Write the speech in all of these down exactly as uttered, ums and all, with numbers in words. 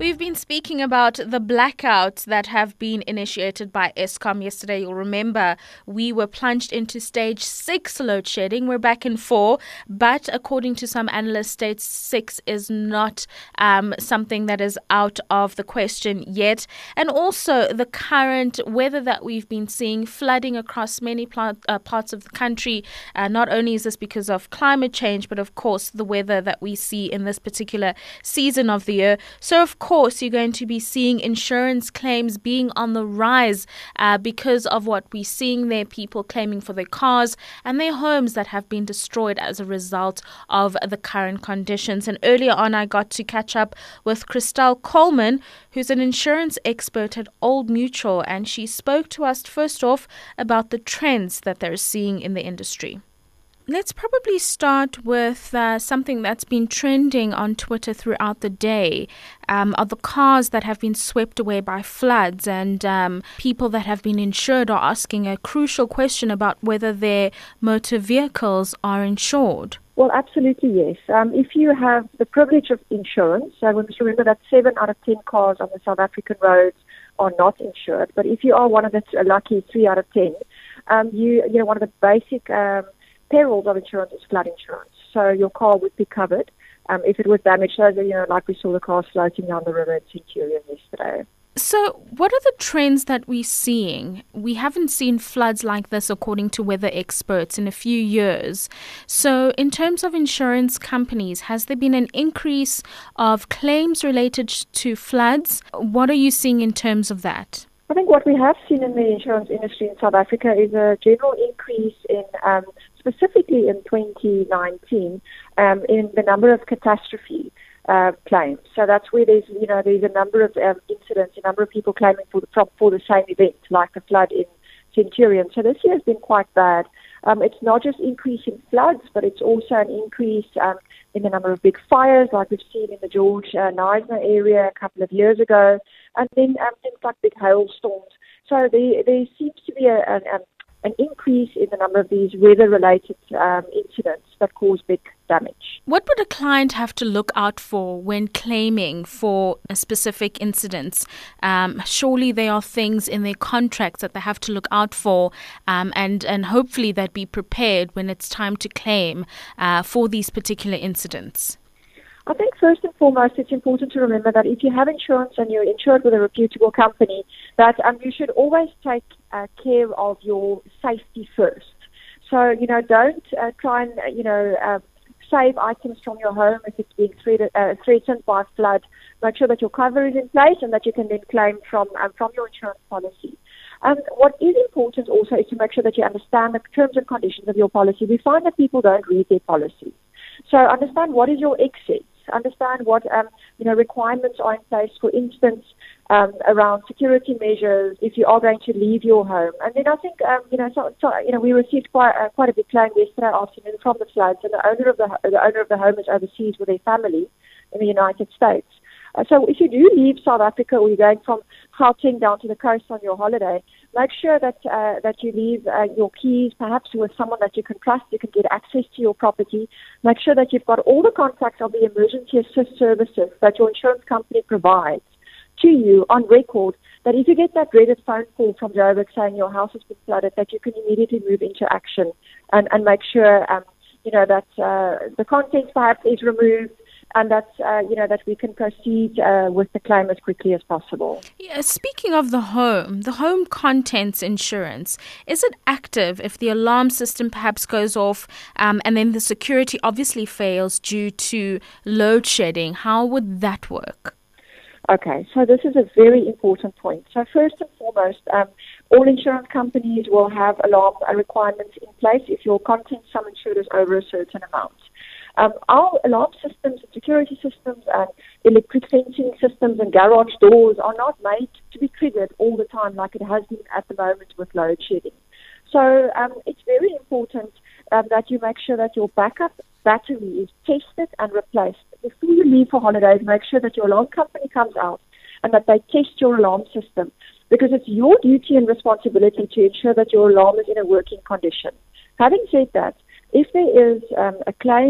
We've been speaking about the blackouts that have been initiated by Eskom yesterday. You'll remember we were plunged into stage six load shedding. We're back in four, but according to some analysts, stage six is not um, something that is out of the question yet. And also the current weather that we've been seeing, flooding across many pl- uh, parts of the country. Uh, not only is this because of climate change, but of course the weather that we see in this particular season of the year. So of course, Of course, you're going to be seeing insurance claims being on the rise uh, because of what we're seeing there, people claiming for their cars and their homes that have been destroyed as a result of the current conditions. And earlier on, I got to catch up with Christelle Coleman, who's an insurance expert at Old Mutual, and she spoke to us first off about the trends that they're seeing in the industry. Let's probably start with uh, something that's been trending on Twitter throughout the day, um, are the cars that have been swept away by floods, and um, people that have been insured are asking a crucial question about whether their motor vehicles are insured. Well, absolutely, yes. Um, if you have the privilege of insurance, uh, we must remember that seven out of ten cars on the South African roads are not insured. But if you are one of the uh, lucky three out of ten, um, you, you know, one of the basic um, perils of insurance is flood insurance. So your car would be covered um, if it was damaged. So, you know, like we saw the cars floating down the river in Centurion yesterday. So what are the trends that we're seeing? We haven't seen floods like this, according to weather experts, in a few years. So in terms of insurance companies, has there been an increase of claims related to floods? What are you seeing in terms of that? I think what we have seen in the insurance industry in South Africa is a general increase in, um, specifically in twenty nineteen, um, in the number of catastrophe uh, claims. So that's where there's, you know, there's a number of um, incidents, a number of people claiming for the for the same event, like the flood in Centurion. So this year has been quite bad. Um, it's not just increasing floods, but it's also an increase um, in the number of big fires, like we've seen in the George uh, Knysna area a couple of years ago, and then um, things like big hailstorms. So there, there seems to be a, an, an increase in the number of these weather-related um, incidents that cause big damage. What would a client have to look out for when claiming for a specific incidents? Um, surely there are things in their contracts that they have to look out for, um, and, and hopefully they'd be prepared when it's time to claim uh, for these particular incidents. I think first and foremost, it's important to remember that if you have insurance and you're insured with a reputable company, that um, you should always take uh, care of your safety first. So, you know, don't uh, try and, uh, you know, uh, save items from your home if it's being threatened, uh, threatened by flood. Make sure that your cover is in place and that you can then claim from um, from your insurance policy. And what is important also is to make sure that you understand the terms and conditions of your policy. We find that people don't read their policies. So understand what is your excess. Understand what um, you know requirements are in place, for instance, um, around security measures if you are going to leave your home. And then I think um, you know so, so, you know we received quite uh, quite a big claim yesterday afternoon from the floods, and the owner of the the owner of the home is overseas with their family in the United States. Uh, so if you do leave South Africa or you're going from Gauteng down to the coast on your holiday, make sure that uh, that you leave uh, your keys perhaps with someone that you can trust. You can get access to your property. Make sure that you've got all the contacts of the emergency assist services that your insurance company provides to you on record, that if you get that dreaded phone call from Joburg saying your house has been flooded, that you can immediately move into action and, and make sure um, you know that uh, the contents perhaps is removed, and that, uh, you know, that we can proceed uh, with the claim as quickly as possible. Yeah, speaking of the home, the home contents insurance, is it active if the alarm system perhaps goes off um, and then the security obviously fails due to load shedding? How would that work? Okay, so this is a very important point. So first and foremost, um, all insurance companies will have alarm requirements in place if your content sum insured is over a certain amount. Um, our alarm systems and security systems and electric fencing systems and garage doors are not made to be triggered all the time like it has been at the moment with load shedding. So um, it's very important um, that you make sure that your backup battery is tested and replaced. Before you leave for holidays, make sure that your alarm company comes out and that they test your alarm system, because it's your duty and responsibility to ensure that your alarm is in a working condition. Having said that, if there is um, a claim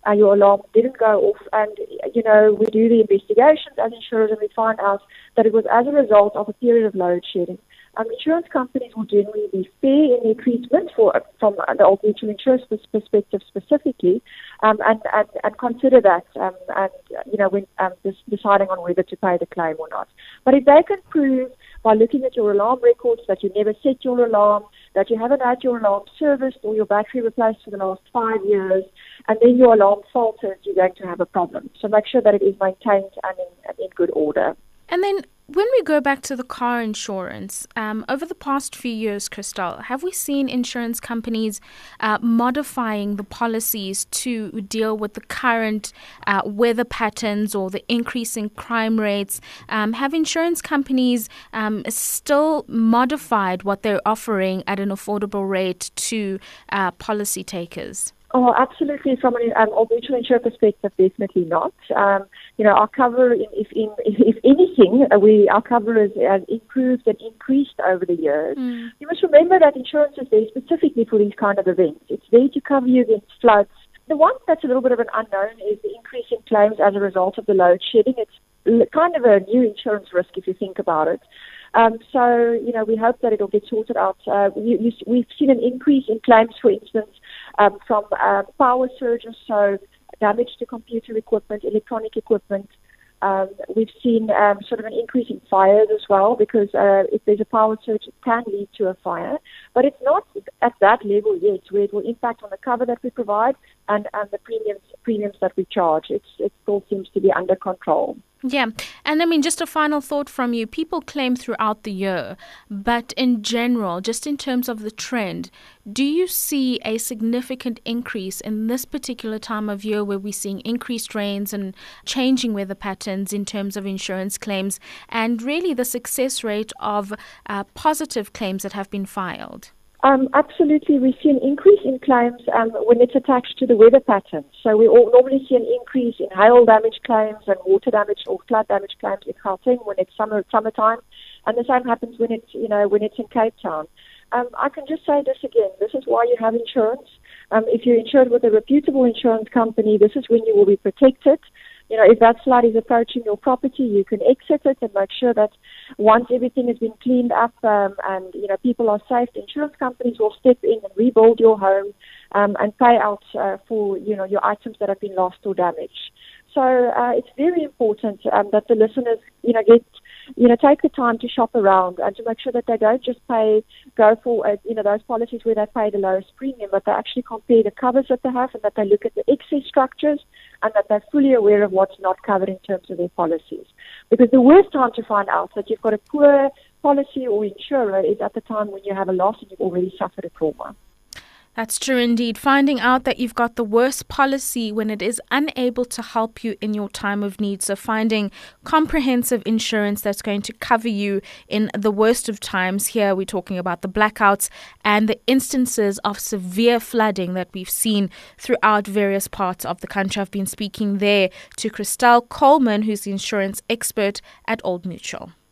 uh, your alarm didn't go off, and, you know, we do the investigations as insurers and we find out that it was as a result of a period of load shedding. Um, insurance companies will generally be fair in their treatment for, from the Old Mutual Insurance perspective specifically, um, and, and, and consider that um, and, you know, when um, deciding on whether to pay the claim or not. But if they can prove by looking at your alarm records that you never set your alarm, that you haven't had your alarm serviced or your battery replaced for the last five years, and then your alarm falters, you're going to have a problem. So make sure that it is maintained and in, in good order. And then when we go back to the car insurance, um, over the past few years, Christelle, have we seen insurance companies uh, modifying the policies to deal with the current uh, weather patterns or the increasing crime rates? Um, have insurance companies um, still modified what they're offering at an affordable rate to uh, policy takers? Oh, absolutely. From an um, Old Mutual Insurance perspective, definitely not. Um, you know, our cover, if in, if anything, uh, we our cover has, has improved and increased over the years. Mm. You must remember that insurance is there specifically for these kind of events. It's there to cover you against floods. The one that's a little bit of an unknown is the increase in claims as a result of the load shedding. It's kind of a new insurance risk if you think about it. Um, so, you know, we hope that it'll get sorted out. Uh, you, you, we've seen an increase in claims, for instance, um, from uh, power surges, so damage to computer equipment, electronic equipment. Um, we've seen um, sort of an increase in fires as well, because uh, if there's a power surge, it can lead to a fire. But it's not at that level yet, where it will impact on the cover that we provide and, and the premiums premiums that we charge. It's, it still seems to be under control. Yeah. And I mean, just a final thought from you. People claim throughout the year, but in general, just in terms of the trend, do you see a significant increase in this particular time of year where we're seeing increased rains and changing weather patterns in terms of insurance claims and really the success rate of uh, positive claims that have been filed? Um, absolutely. We see an increase in claims um, when it's attached to the weather patterns. So we all normally see an increase in hail damage claims and water damage or flood damage claims in Gauteng when it's summer summertime, and the same happens when it's you know when it's in Cape Town. Um, I can just say this again. This is why you have insurance. Um, if you're insured with a reputable insurance company, this is when you will be protected. You know, if that flood is approaching your property, you can exit it and make sure that once everything has been cleaned up um, and, you know, people are safe, the insurance companies will step in and rebuild your home um, and pay out uh, for, you know, your items that have been lost or damaged. So uh, it's very important um, that the listeners, you know, get, you know, take the time to shop around and to make sure that they don't just pay, go for, uh, you know, those policies where they pay the lowest premium, but they actually compare the covers that they have and that they look at the excess structures and that they're fully aware of what's not covered in terms of their policies. Because the worst time to find out that you've got a poor policy or insurer is at the time when you have a loss and you've already suffered a trauma. That's true indeed. Finding out that you've got the worst policy when it is unable to help you in your time of need. So finding comprehensive insurance that's going to cover you in the worst of times. Here we're talking about the blackouts and the instances of severe flooding that we've seen throughout various parts of the country. I've been speaking there to Christelle Coleman, who's the insurance expert at Old Mutual.